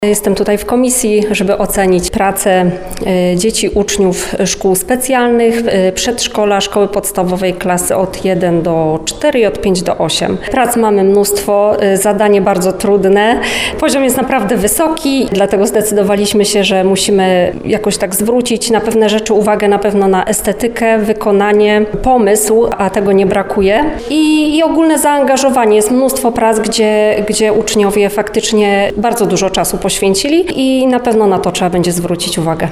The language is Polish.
Jestem tutaj w komisji, żeby ocenić pracę dzieci, uczniów szkół specjalnych, przedszkola, szkoły podstawowej klasy od 1 do 4 i od 5 do 8. Prac mamy mnóstwo, zadanie bardzo trudne. Poziom jest naprawdę wysoki, dlatego zdecydowaliśmy się, że musimy jakoś tak zwrócić na pewne rzeczy uwagę, na pewno na estetykę, wykonanie, pomysł, a tego nie brakuje. I ogólne zaangażowanie. Jest mnóstwo prac, gdzie uczniowie faktycznie bardzo dużo czasu poświęcili i na pewno na to trzeba będzie zwrócić uwagę.